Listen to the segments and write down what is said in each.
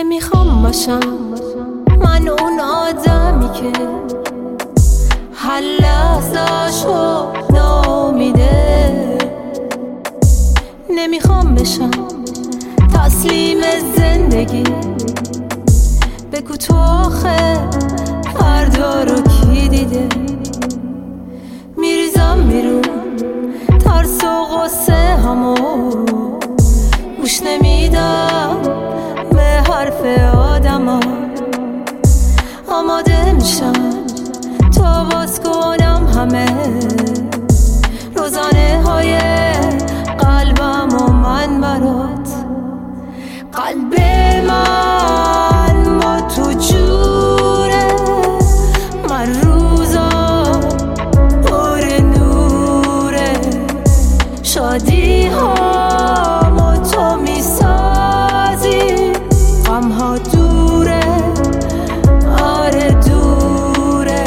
نمیخوام باشم من اون آدمی که هر لحظه‌شو ناامیده. نمیخوام بشم تسلیم زندگی. بگو تو آخه فردا رو کی دیده؟ میریزم بیرون ترس و غصه همو، گوش نمیدم به حرف آدما. آماده میشم تا باز کنم همه روزانه های قلبم و من برات. قلب من با تو جوره، من روزا پر نوره، شادی ها تو میسازی، غم ها دوره، آره دوره.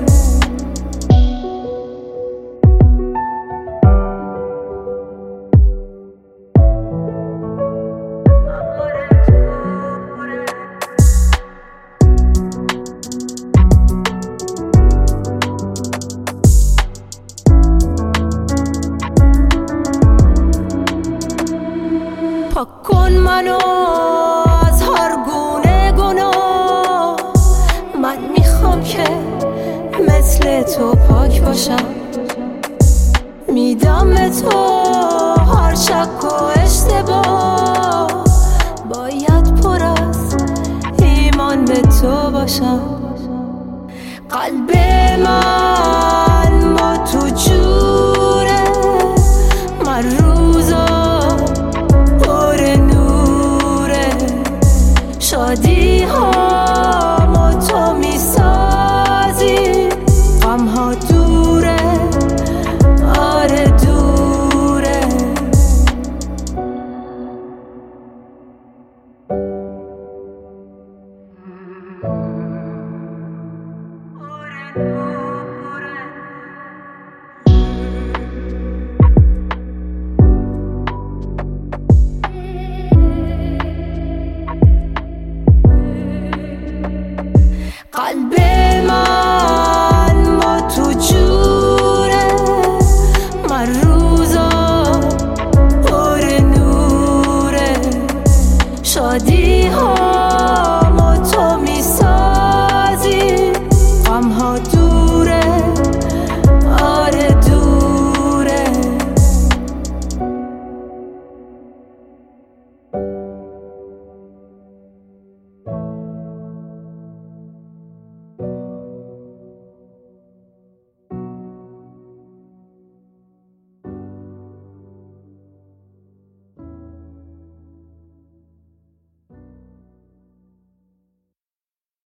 پاک کن منو از هر گونه گناه، من میخوام که مثل تو پاک باشم. میدم به تو هر شک و اشتباه، باید پر از ایمان به تو باشم. قلب من با تو